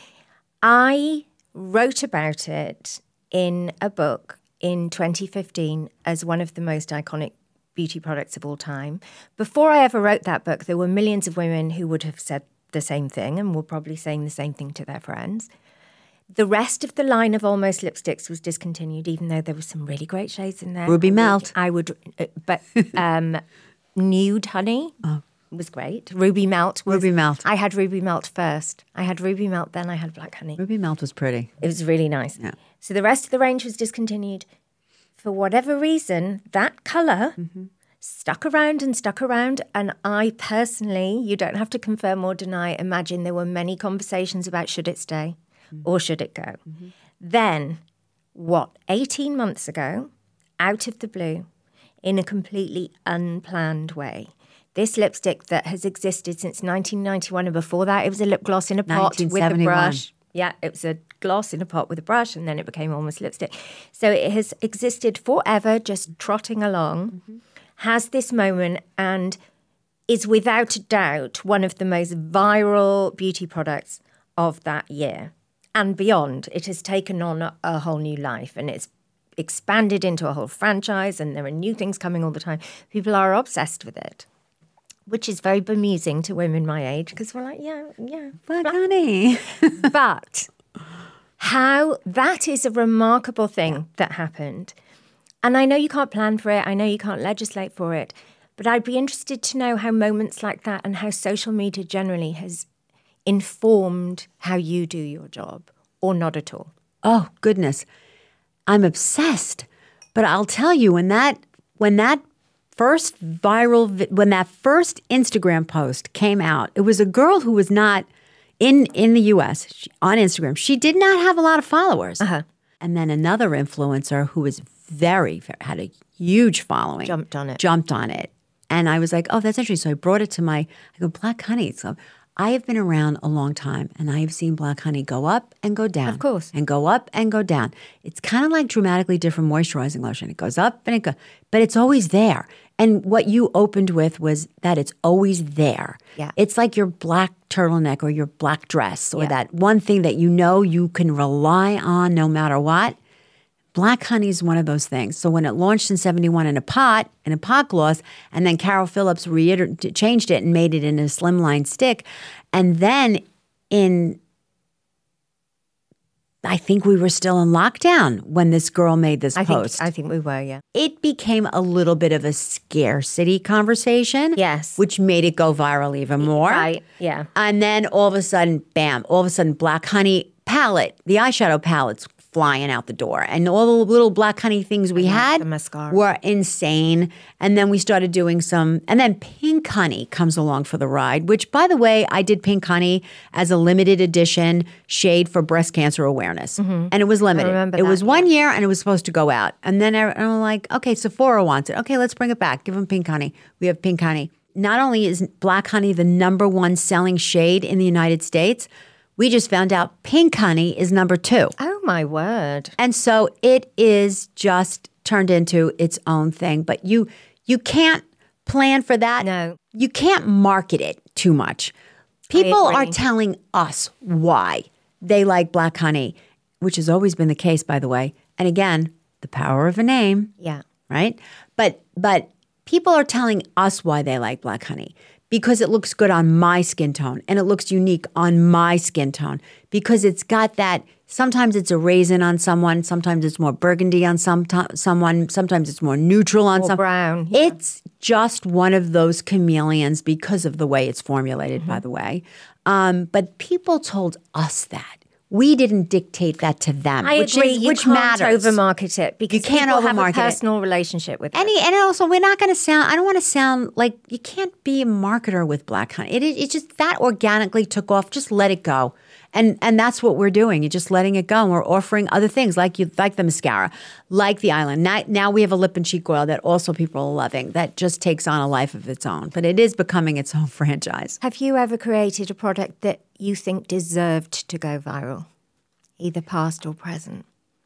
Speaker 1: I wrote about it in a book in twenty fifteen as one of the most iconic beauty products of all time. Before I ever wrote that book, there were millions of women who would have said the same thing and were probably saying the same thing to their friends. The rest of the line of Almost lipsticks was discontinued, even though there were some really great shades in there.
Speaker 2: Ruby Melt.
Speaker 1: I would, uh, but um, Nude Honey oh. was great. Ruby Melt. Was,
Speaker 2: Ruby Melt.
Speaker 1: I had Ruby Melt first. I had Ruby Melt, then I had Black Honey.
Speaker 2: Ruby Melt was pretty.
Speaker 1: It was really nice.
Speaker 2: Yeah.
Speaker 1: So the rest of the range was discontinued. For whatever reason, that colour mm-hmm. stuck around and stuck around. And I personally, you don't have to confirm or deny, imagine there were many conversations about should it stay mm-hmm. or should it go. Mm-hmm. Then, what, eighteen months ago, out of the blue, in a completely unplanned way, this lipstick that has existed since nineteen ninety-one, and before that it was a lip gloss in a pot with a brush. Yeah, it was a gloss in a pot with a brush, and then it became Almost Lipstick. So it has existed forever, just trotting along, mm-hmm. has this moment, and is without a doubt one of the most viral beauty products of that year and beyond. It has taken on a, a whole new life, and it's expanded into a whole franchise, and there are new things coming all the time. People are obsessed with it, which is very bemusing to women my age, because we're like, yeah, yeah.
Speaker 2: Black Honey.
Speaker 1: But how that is a remarkable thing yeah. that happened. And I know you can't plan for it. I know you can't legislate for it. But I'd be interested to know how moments like that and how social media generally has informed how you do your job, or not at all.
Speaker 2: Oh, goodness. I'm obsessed. But I'll tell you, when that when that first viral, when that first Instagram post came out, it was a girl who was not in, in the U S she, on Instagram. She did not have a lot of followers.
Speaker 1: Uh-huh.
Speaker 2: And then another influencer who was very, very, had a huge following.
Speaker 1: Jumped on it.
Speaker 2: Jumped on it. And I was like, oh, that's interesting. So I brought it to my, I go, Black Honey. So I have been around a long time, and I have seen black honey go up and go down.
Speaker 1: Of course.
Speaker 2: And go up and go down. It's kind of like dramatically different moisturizing lotion. It goes up and it goes, but it's always there. And what you opened with was that it's always there.
Speaker 1: Yeah.
Speaker 2: It's like your black turtleneck or your black dress or
Speaker 1: Yeah.
Speaker 2: that one thing that you know you can rely on no matter what. Black honey is one of those things. So when it launched in seventy-one in a pot, in a pot gloss, and then Carol Phillips reiter- changed it and made it in a slimline stick, and then in, I think we were still in lockdown when this girl made this
Speaker 1: I think,
Speaker 2: post.
Speaker 1: I think we were, yeah.
Speaker 2: It became a little bit of a scarcity conversation.
Speaker 1: Yes.
Speaker 2: Which made it go viral even more.
Speaker 1: Right, yeah.
Speaker 2: And then all of a sudden, bam, all of a sudden, black honey palette, the eyeshadow palettes flying out the door. And all the little black honey things we had
Speaker 1: the mascara.
Speaker 2: were insane. And then we started doing some, and then pink honey comes along for the ride, which, by the way, I did pink honey as a limited edition shade for breast cancer awareness. And it was limited.
Speaker 1: remember
Speaker 2: It
Speaker 1: that,
Speaker 2: was one year and it was supposed to go out. And then I, I'm like, okay, Sephora wants it. Okay, let's bring it back. Give them pink honey. We have pink honey. Not only is black honey the number one selling shade in the United States, we just found out pink honey is number two.
Speaker 1: Oh, my word.
Speaker 2: And so it is just turned into its own thing. But you you can't plan for that.
Speaker 1: No.
Speaker 2: You can't market it too much. People are
Speaker 1: agree.
Speaker 2: telling us why they like black honey, which has always been the case, by the way. And again, the power of a name,
Speaker 1: Yeah.
Speaker 2: right? But but people are telling us why they like black honey. Because it looks good on my skin tone and it looks unique on my skin tone. Because it's got that, sometimes it's a raisin on someone, sometimes it's more burgundy on some someone, sometimes it's more neutral on
Speaker 1: Or
Speaker 2: some.
Speaker 1: brown, yeah.
Speaker 2: It's just one of those chameleons because of the way it's formulated,
Speaker 1: Mm-hmm.
Speaker 2: by the way. Um, but people told us that. We didn't dictate that to them,
Speaker 1: I
Speaker 2: which
Speaker 1: agree.
Speaker 2: is
Speaker 1: you
Speaker 2: which
Speaker 1: can't
Speaker 2: matters.
Speaker 1: overmarket it because
Speaker 2: You can't
Speaker 1: people have
Speaker 2: overmarket
Speaker 1: a
Speaker 2: it.
Speaker 1: personal relationship with it.
Speaker 2: Any, and also, we're not going to sound, I don't want to sound like, you can't be a marketer with black honey. It, it just, that organically took off. Just let it go. And and that's what we're doing. You're just letting it go. And we're offering other things like you, like the mascara, like the eyeliner. Now, now we have a lip and cheek oil that also people are loving that just takes on a life of its own. But it is becoming its own franchise.
Speaker 1: Have you ever created a product that you think deserved to go viral, either past or present?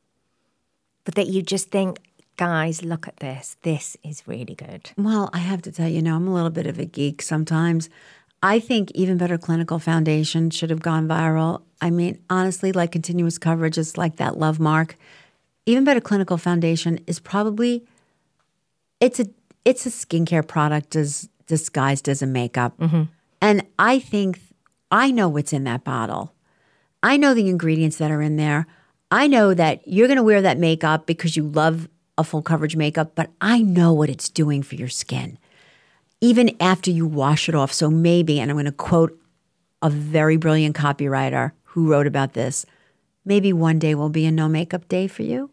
Speaker 1: But that you just think, guys, look at this. This is really good.
Speaker 2: Well, I have to tell you, you know, I'm a little bit of a geek sometimes. I think Even Better Clinical Foundation should have gone viral. I mean, honestly, like continuous coverage is like that love mark. Even Better Clinical Foundation is probably, it's a it's a skincare product as disguised as a makeup. And I think, I know what's in that bottle. I know the ingredients that are in there. I know that you're going to wear that makeup because you love a full coverage makeup, but I know what it's doing for your skin, even after you wash it off. So maybe, and I'm going to quote a very brilliant copywriter who wrote about this, maybe one day will be a no makeup day for you.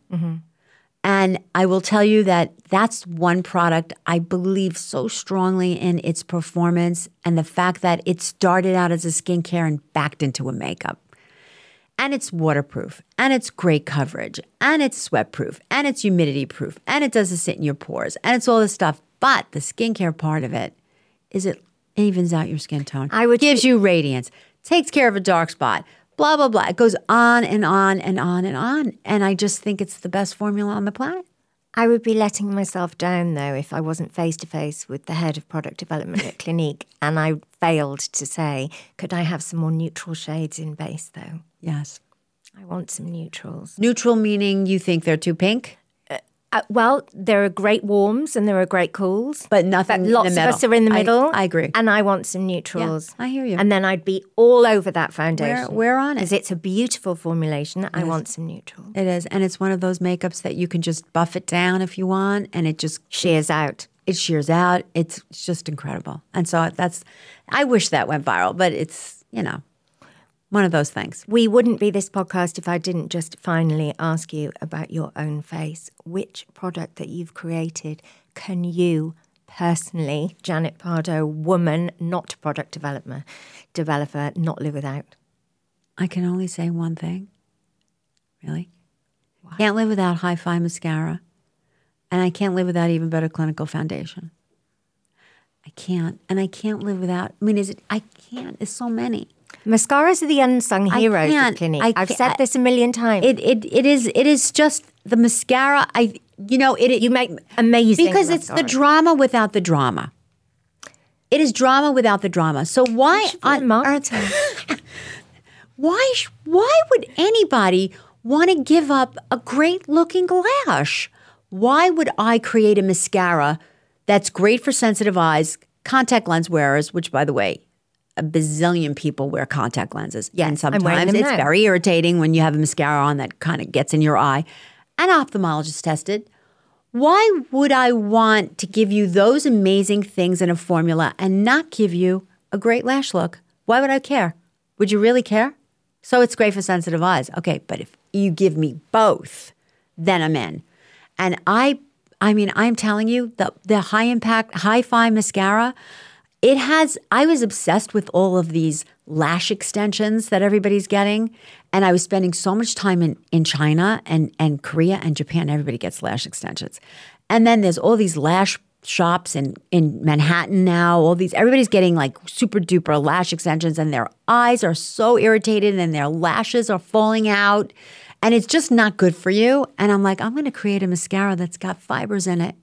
Speaker 2: And I will tell you that that's one product I believe so strongly in its performance and the fact that it started out as a skincare and backed into a makeup. And it's waterproof, and it's great coverage, and it's sweat proof, and it's humidity proof, and it doesn't sit in your pores, and it's all this stuff. But the skincare part of it is it evens out your skin tone.
Speaker 1: I would
Speaker 2: gives you radiance, takes care of a dark spot, blah, blah, blah. It goes on and on and on and on. And I just think it's the best formula on the planet.
Speaker 1: I would be letting myself down, though, if I wasn't face-to-face with the head of product development at Clinique and I failed to say, could I have some more neutral shades in base, though?
Speaker 2: Yes.
Speaker 1: I want some neutrals.
Speaker 2: Neutral meaning you think they're too pink?
Speaker 1: Uh, well, there are great warms and there are great cools.
Speaker 2: But nothing in
Speaker 1: Lots
Speaker 2: the
Speaker 1: of
Speaker 2: middle.
Speaker 1: us are in the
Speaker 2: I-
Speaker 1: middle.
Speaker 2: I agree.
Speaker 1: And I want some neutrals.
Speaker 2: Yeah, I hear you.
Speaker 1: And then I'd be all over that foundation.
Speaker 2: We're- we're on it.
Speaker 1: Because it's a beautiful formulation. I want some neutrals.
Speaker 2: It is. And it's one of those makeups that you can just buff it down if you want, and it just
Speaker 1: Shears out.
Speaker 2: it shears out. It's just incredible. And so that's, I wish that went viral, but it's, you know, one of those things.
Speaker 1: We wouldn't be this podcast if I didn't just finally ask you about your own face. Which product that you've created can you personally, Janet Pardo, woman, not product developer, developer, not live without?
Speaker 2: I can only say one thing. Really? Can't live without Hi-Fi mascara. And I can't live without Even Better Clinical Foundation. I can't. And I can't live without. I mean, is it? I can't. There's so many.
Speaker 1: Mascaras are the unsung heroes of Clinique.
Speaker 2: I
Speaker 1: I've said this a million times.
Speaker 2: It it it is it is just the mascara. I you know it. it
Speaker 1: you make amazing
Speaker 2: because it's the drama without the drama. It is drama without the drama. So why on earth? why why would anybody want to give up a great looking lash? Why would I create a mascara that's great for sensitive eyes, contact lens wearers, which by the way, a bazillion people wear contact lenses.
Speaker 1: Yes,
Speaker 2: and sometimes it's
Speaker 1: now.
Speaker 2: very irritating when you have a mascara on that kind of gets in your eye. An ophthalmologist tested. Why would I want to give you those amazing things in a formula and not give you a great lash look? Why would I care? Would you really care? So it's great for sensitive eyes. Okay, but if you give me both, then I'm in. And I, I mean, I'm telling you, the, the high impact, hi-fi mascara, it has, I was obsessed with all of these lash extensions that everybody's getting. And I was spending so much time in, in China and, and Korea and Japan. Everybody gets lash extensions. And then there's all these lash shops in, in Manhattan now. All these, everybody's getting like super duper lash extensions and their eyes are so irritated and their lashes are falling out. And it's just not good for you. And I'm like, I'm going to create a mascara that's got fibers in it.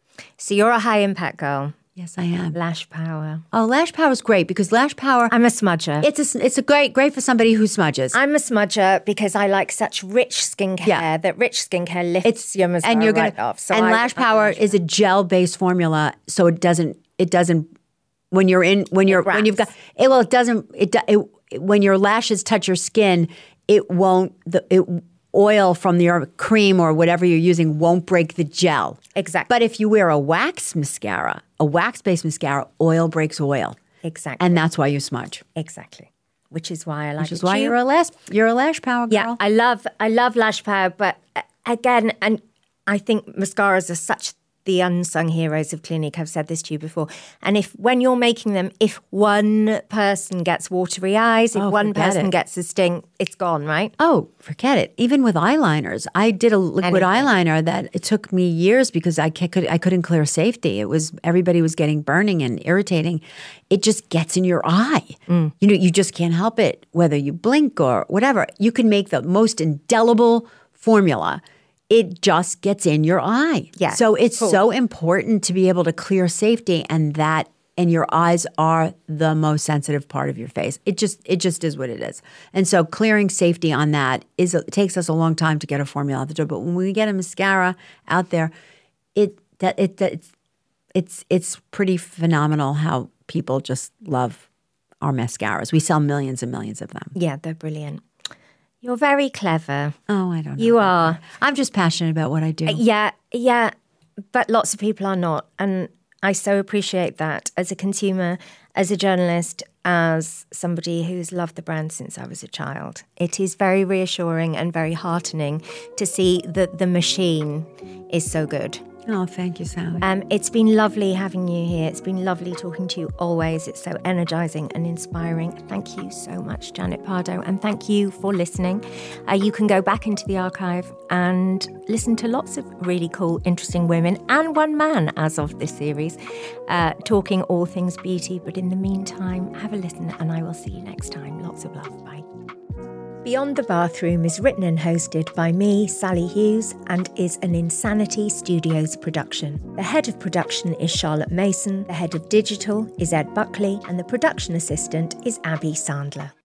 Speaker 1: So you're a high impact girl.
Speaker 2: Yes, I am.
Speaker 1: Lash Power.
Speaker 2: Oh, Lash Power is great because Lash Power.
Speaker 1: I'm a smudger.
Speaker 2: It's a, it's a great great for somebody who smudges.
Speaker 1: I'm a smudger because I like such rich skincare
Speaker 2: Yeah.
Speaker 1: that rich skincare lifts
Speaker 2: It's
Speaker 1: your mascara
Speaker 2: and you're
Speaker 1: right
Speaker 2: gonna,
Speaker 1: off. So
Speaker 2: and
Speaker 1: I-
Speaker 2: Lash
Speaker 1: I
Speaker 2: Power
Speaker 1: Lash
Speaker 2: is a gel based formula, so it doesn't it doesn't when you're in when you're when you've got
Speaker 1: wraps.
Speaker 2: it. Well, it doesn't it, do- it when your lashes touch your skin, it won't the it. Oil from your cream or whatever you're using won't break the gel.
Speaker 1: Exactly.
Speaker 2: But if you wear a wax mascara, a wax-based mascara, oil breaks oil.
Speaker 1: Exactly.
Speaker 2: And that's why you smudge.
Speaker 1: Exactly. Which is why I like
Speaker 2: Which is
Speaker 1: a
Speaker 2: why
Speaker 1: tube.
Speaker 2: you're a lash you're a lash power girl.
Speaker 1: Yeah, I love I love Lash Power, but uh, again, and I think mascaras are such the unsung heroes of Clinique. I've said this to you before. And if when you're making them, if one person gets watery eyes, if
Speaker 2: Oh,
Speaker 1: one
Speaker 2: forget
Speaker 1: person
Speaker 2: it.
Speaker 1: gets a sting, it's gone, right?
Speaker 2: Oh, forget it. Even with eyeliners, I did a liquid
Speaker 1: Anything.
Speaker 2: eyeliner that it took me years because I ca- could I couldn't clear safety. It was everybody was getting burning and irritating. It just gets in your eye.
Speaker 1: Mm.
Speaker 2: You know, you just can't help it. Whether you blink or whatever, you can make the most indelible formula. It just gets in your eye.
Speaker 1: Yeah,
Speaker 2: So it's
Speaker 1: cool.
Speaker 2: so important to be able to clear safety, and that and your eyes are the most sensitive part of your face. It just it just is what it is. And so clearing safety on that is it takes us a long time to get a formula out the door. But when we get a mascara out there, it that it that it's it's it's pretty phenomenal how people just love our mascaras. We sell millions and millions of them.
Speaker 1: Yeah, they're brilliant. You're very clever.
Speaker 2: Oh, I don't know.
Speaker 1: You are.
Speaker 2: I'm just passionate about what I do.
Speaker 1: Yeah, yeah, but lots of people are not. And I so appreciate that as a consumer, as a journalist, as somebody who's loved the brand since I was a child. It is very reassuring and very heartening to see that the machine is so good.
Speaker 2: Oh, thank you, Sally.
Speaker 1: Um, it's been lovely having you here. It's been lovely talking to you always. It's so energizing and inspiring. Thank you so much, Janet Pardo, and thank you for listening. Uh, you can go back into the archive and listen to lots of really cool, interesting women and one man as of this series, uh, talking all things beauty. But in the meantime, have a listen and I will see you next time. Lots of love. Bye. Beyond the Bathroom is written and hosted by me, Sally Hughes, and is an Insanity Studios production. The head of production is Charlotte Mason, the head of digital is Ed Buckley, and the production assistant is Abby Sandler.